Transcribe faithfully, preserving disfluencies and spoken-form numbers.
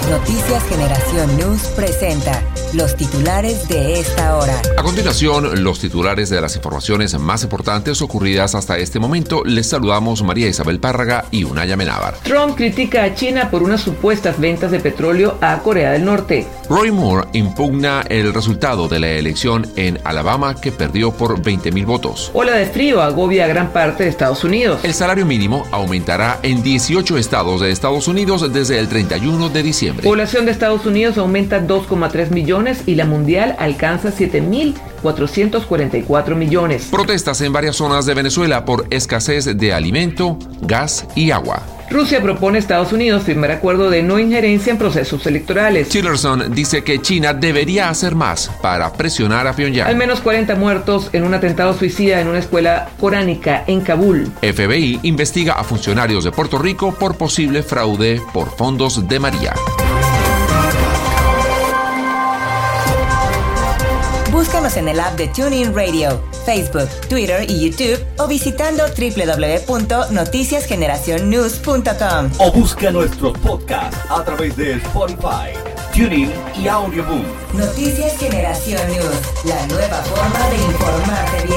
Noticias Generación News presenta los titulares de esta hora. A continuación, los titulares de las informaciones más importantes ocurridas hasta este momento. Les saludamos María Isabel Párraga y Unaya Menábar. Trump critica a China por unas supuestas ventas de petróleo a Corea del Norte. Roy Moore impugna el resultado de la elección en Alabama, que perdió por veinte mil votos. Ola de frío agobia a gran parte de Estados Unidos. El salario mínimo aumentará en dieciocho estados de Estados Unidos desde el treinta y uno de diciembre. Población de Estados Unidos aumenta dos coma tres millones y la mundial alcanza siete mil cuatrocientos cuarenta y cuatro millones. Protestas en varias zonas de Venezuela por escasez de alimento, gas y agua. Rusia propone a Estados Unidos firmar acuerdo de no injerencia en procesos electorales. Tillerson dice que China debería hacer más para presionar a Pyongyang. Al menos cuarenta muertos en un atentado suicida en una escuela coránica en Kabul. F B I investiga a funcionarios de Puerto Rico por posible fraude por fondos de María. Búscanos en el app de TuneIn Radio, Facebook, Twitter y YouTube o visitando doble u doble u doble u punto noticias generación news punto com. O busca nuestros podcasts a través de Spotify, TuneIn y Audioboom. Noticias Generación News, la nueva forma de informarte bien.